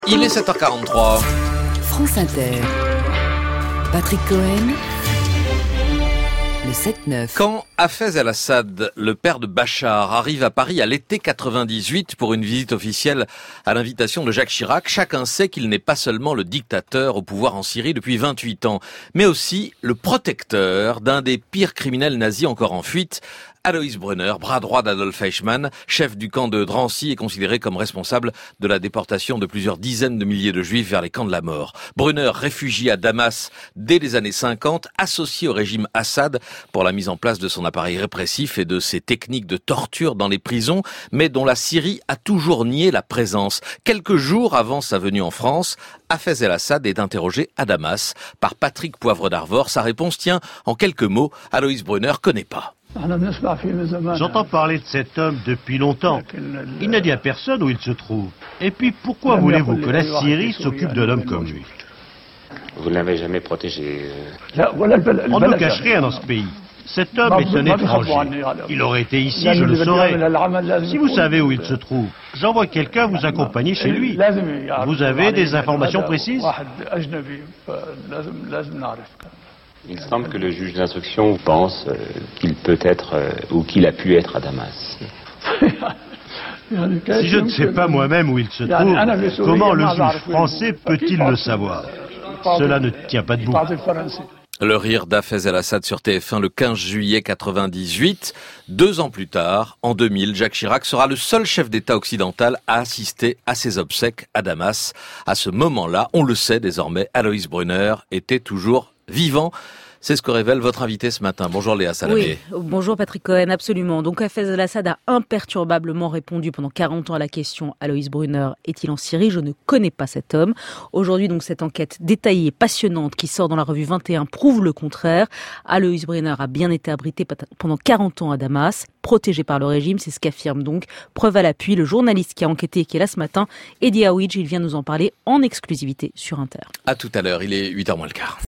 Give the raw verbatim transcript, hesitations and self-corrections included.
Il est sept heures quarante-trois. France Inter. Patrick Cohen. Le sept neuf. Quand Hafez el-Assad, le père de Bachar, arrive à Paris à l'été quatre-vingt-dix-huit pour une visite officielle à l'invitation de Jacques Chirac, chacun sait qu'il n'est pas seulement le dictateur au pouvoir en Syrie depuis vingt-huit ans, mais aussi le protecteur d'un des pires criminels nazis encore en fuite. Alois Brunner, bras droit d'Adolf Eichmann, chef du camp de Drancy, est considéré comme responsable de la déportation de plusieurs dizaines de milliers de juifs vers les camps de la mort. Brunner, réfugié à Damas dès les années cinquante, associé au régime Assad pour la mise en place de son appareil répressif et de ses techniques de torture dans les prisons, mais dont la Syrie a toujours nié la présence. Quelques jours avant sa venue en France, Hafez el-Assad est interrogé à Damas par Patrick Poivre d'Arvor. Sa réponse tient en quelques mots. Alois Brunner connaît pas. J'entends parler de cet homme depuis longtemps. Il n'a dit à personne où il se trouve. Et puis, pourquoi voulez-vous que la Syrie s'occupe d'un homme comme lui? Vous ne l'avez jamais protégé. On ne cache rien dans ce pays. Cet homme est un étranger. Il aurait été ici, je le saurais. Si vous savez où il se trouve, j'envoie quelqu'un vous accompagner chez lui. Vous avez des informations précises? Il semble que le juge d'instruction pense euh, qu'il peut être euh, ou qu'il a pu être à Damas. Si je ne sais pas moi-même où il se trouve, comment le juge français peut-il le savoir? Cela ne tient pas debout. Le rire d'Hafez el-Assad sur T F un le quinze juillet quatre-vingt-dix-huit. Deux ans plus tard, en deux mille, Jacques Chirac sera le seul chef d'État occidental à assister à ses obsèques à Damas. À ce moment-là, on le sait désormais, Alois Brunner était toujours vivant. C'est ce que révèle votre invité ce matin. Bonjour Léa Salamé. Oui, bonjour Patrick Cohen, absolument. Donc Hafez el-Assad a imperturbablement répondu pendant quarante ans à la question « Alois Brunner est-il en Syrie ?» Je ne connais pas cet homme. Aujourd'hui, donc, cette enquête détaillée et passionnante qui sort dans la revue vingt et un prouve le contraire. Alois Brunner a bien été abrité pendant quarante ans à Damas, protégé par le régime, c'est ce qu'affirme donc, preuve à l'appui, le journaliste qui a enquêté et qui est là ce matin, Eddie Hawidj. Il vient nous en parler en exclusivité sur Inter. À tout à l'heure, il est huit heures moins le quart.